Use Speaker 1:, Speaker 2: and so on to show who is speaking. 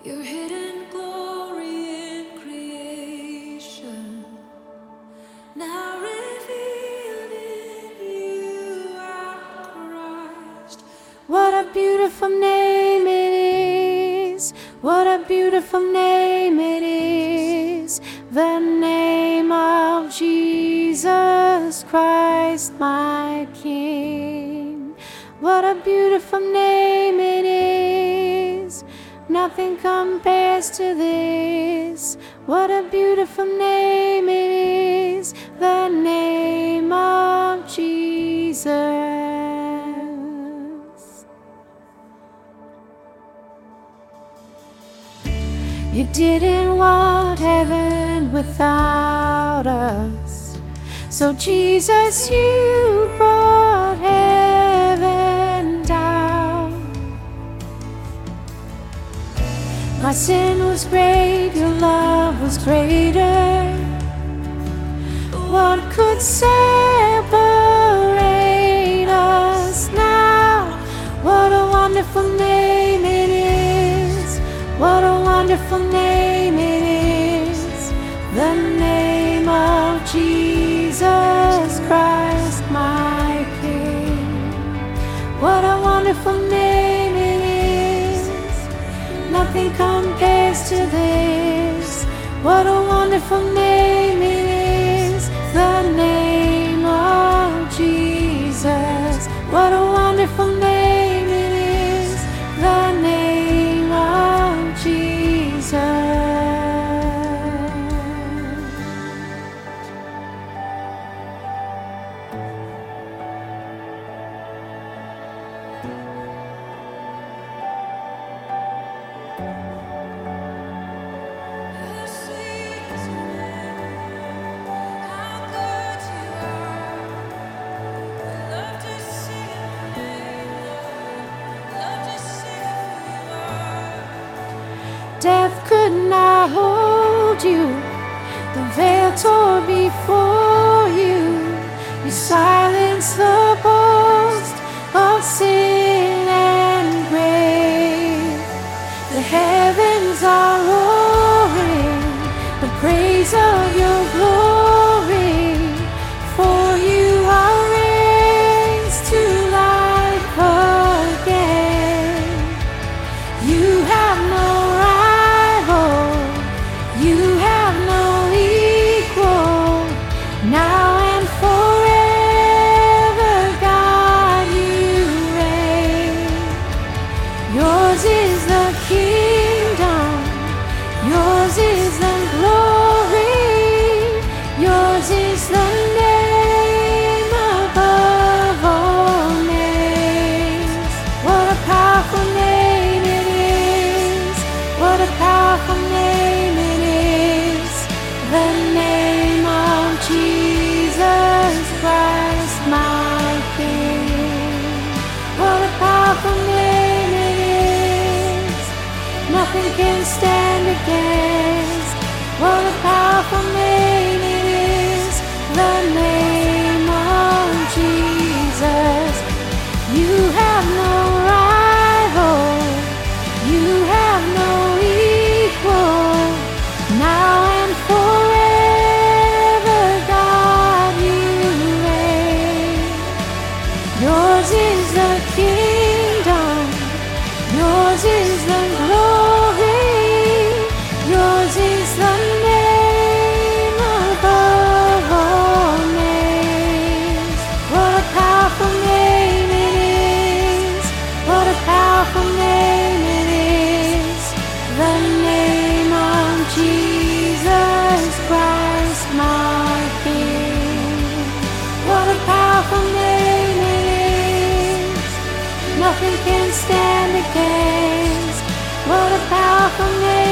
Speaker 1: Your hidden glory in creation, now revealed in you are Christ.
Speaker 2: What a beautiful name it is. What a beautiful name it is. The name of Jesus Christ, my King. What a beautiful name it is. Nothing compares to this. What a beautiful name it is. The name of Jesus. You didn't want heaven without us, so Jesus, you brought heaven down. My sin was great, your love was greater. What could separate us now? What a wonderful name it is. What a wonderful name it is. The name of Jesus Christ, my King. What a wonderful name it is. Nothing compares to this. What a wonderful name it is. The name of Jesus. What a wonderful name it is. The name of Jesus.
Speaker 1: How sweet is your name, how good you are. We love to sing your name, Lord. Love to sing who you are.
Speaker 2: Death could not hold you. The veil tore before you. You silenced the boast of sin and grave. The heavens are roaring the praise of your glory. For you are raised to life again. You have no rival, you have no equal. Now and forever, God, you reign. Yours is the kingdom, yours is the glory, yours is the name above all names. What a powerful name it is. What a powerful name it is. The name of Jesus Christ, my King. What a powerful name it is. Nothing can stand against. What a powerful name it is. The name of Jesus. You have no rival. You have no equal. Now and forever, God, you reign. Yours is the kingdom, yours is the glory, yours is the name above all names. What a powerful name it is. What a powerful name it is. The name of Jesus Christ, my King. What a powerful name it is. Nothing can stand against. What a powerful name.